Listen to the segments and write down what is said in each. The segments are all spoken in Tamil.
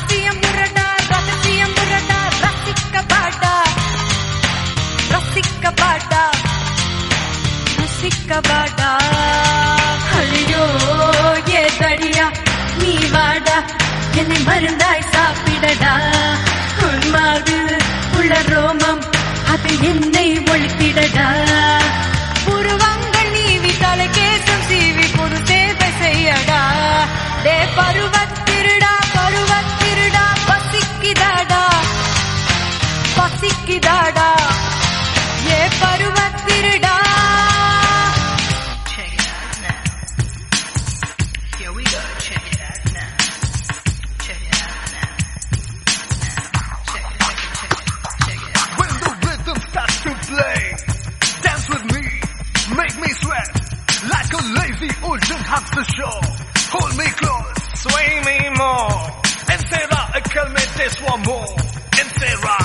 ரகசியம் முரடா ரசிக்க பாடா ஐயோ ஏ தடியா நீ வாடா என்னை மருந்தாய் சாப்பிடடா உன்மாது உள்ள ரோமம் அது என்னை ஒழித்திடடா புருவங்கள் நீவி தலைகேசம் சீவி புது சேவை செய்யடா டே பருவத்திருடா பசிக்குதாடா ஏ பருவத்திருடா Like a lazy ocean hugs the shore. Hold me close, sway me more. And Sarah, calme this one more. And Sarah.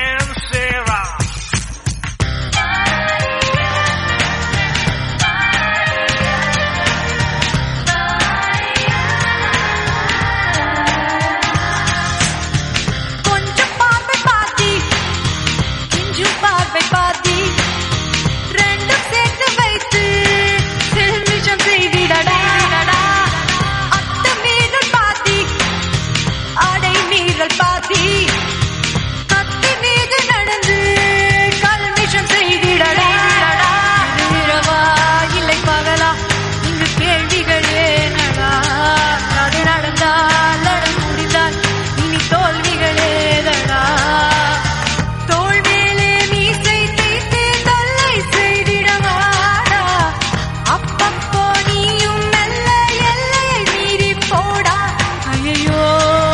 கொஞ்சம் பார்வை பாத்தி கிஞ்சும் பார்வை பாத்தி ரெண்டும் சேர்த்து வைத்து செல்மிஷம் செய்திடடா அத்த மீறல் பாத்தி ஆடை மீறல் பாத்தி கத்தி மீது நடந்து கல்மிஷம் செய்திடடா இரவா இல்லை பகலா இங்கு கேள்விகளே நடா அது நடந்தால் நட முடிந்தால் இனி தோல்விகளேதடா தோள் மேலே மீசை தைத்து தொல்லை செய்திடவாடா அப்பப்போ நீயும் மெல்ல எல்லையை மீறி போடா ஐயோ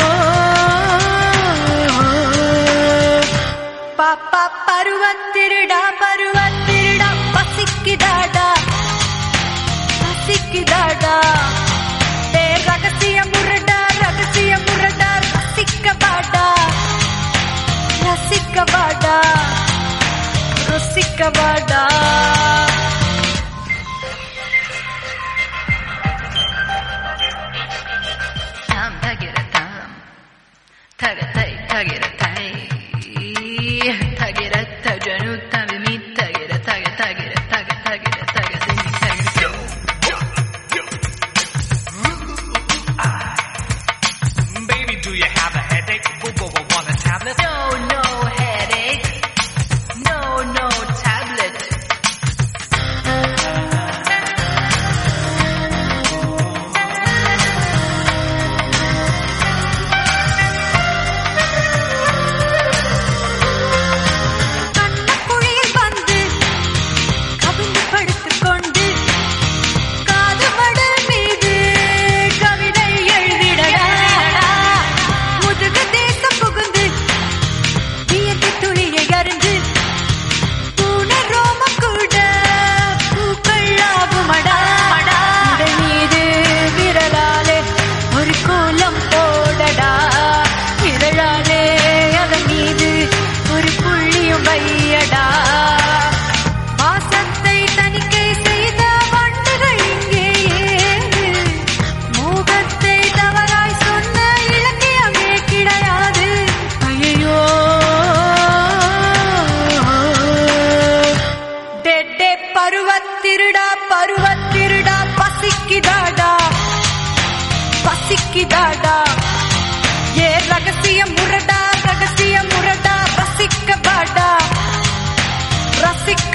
பாப்பா பருவத்திருடா பசிக்குதாடா ரகசியம் முரடா ரசிக்க பாடா tam tagira tam tagira tai tagira tajanu tamimi tagira Baby, do you have a headache? Want a tablet? No headache. No tablet. கண்ணக்குழியில் வந்து கவிழ்ந்து படுத்துக் கொண்டு காது மடல் மீது கவிதை எழுதிடடா முதுகு தேசம் புகுந்து வியர்வை துளியை அறிந்து பூனை ரோமம் கூட பூக்கள் ஆகுமடா உடல் மீது விரலாலே ஒரு கோலம் போடடா விரலாலே அதன் மீது ஒரு புள்ளியும் வையடா வாசத்தை தணிக்கை செய்த வண்டுகள் இங்கே ஏது மோகத்தை தவறாய் சொன்ன இலக்கியமே கிடையாது ஐயோ டெட்டே பருவத்திருடா பசிக்குதாடா ஏ ரகசியம் முரடா ரசிக்க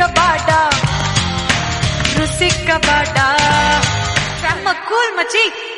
பாடா செம்ம கூல் மச்சி